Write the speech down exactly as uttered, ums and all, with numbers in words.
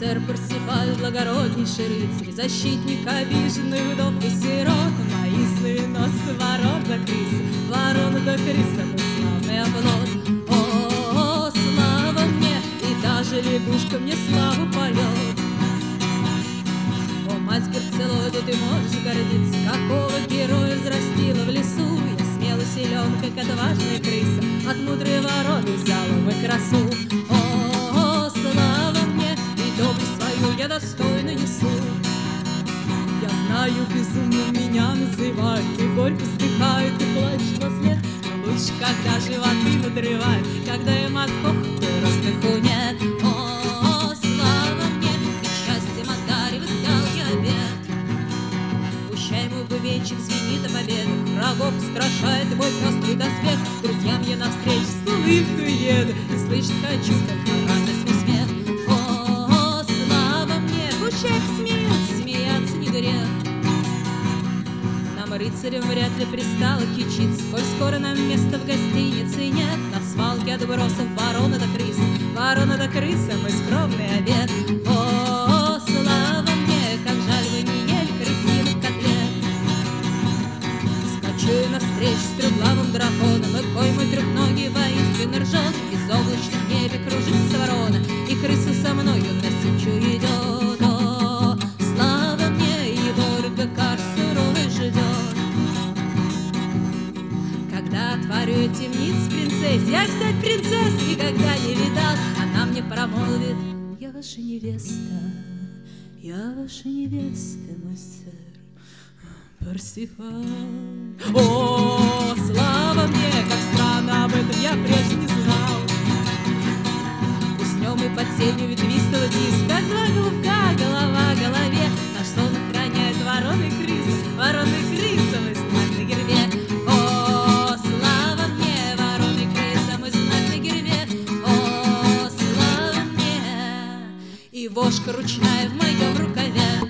Сэр Парсифаль, благороднейший рыцарь, защитник обиженных вдов и сирот. Мои сыносы, ворон да крыса, ворона да крыса, мой славный оплот. О, слава мне, и даже лягушка мне славу поет. О, мать Барселоны, ты можешь гордиться, какого героя взрастила в лесу. Я смелый силен, как отважная крыса, от мудрой вороны взяла мы красу. О, слава мне, и доблесть свою я достойно несу. Я знаю, безумно меня называют, и горько вздыхают, и плачут во след. Но лучше, когда животы надрывают, когда им от хохота роздыху нет. О, слава мне, и счастьем одаривает дал я обед. Пущай мой бубенчик звенит о победах, врагов устрашает мой пестрый доспех. Друзьям я навстречу с улыбкой еду, и слышать хочу только радостный смех. О, слава мне, пущай смеются, смеяться не грех. Нам, рыцарям, вряд ли пристало кичиться, коль скоро нам места в гостинице нет. На свалке отбросов ворона да крыса, ворона да крыса, мой скромный обед. О, слава мне, как жаль вы не ели крысиных котлет. Скачу навстречу с трехглавым драконом, и кой мой трехногий воинственно ржет. Из облачных небе кружится ворона, и крыса со мною навстречу идет. О, слава мне, его рыбакар суровый ждет. Когда отворю темниц принцесс, я, кстати, принцесс никогда не видал. Она мне промолвит: я ваша невеста, я ваша невеста, мой сэр Парсифаль. О, слава мне, как странно, об этом я прежде не знал. Уснем и под сенью ветвистого диска, как два голубка, голова к голове. Наш сон охраняет ворона и крыса, ворона и крыса, мой знак на гербе. О, слава мне, ворона и крыса, мой знак на гербе. О, слава мне, и вошка ручная в моем рукаве.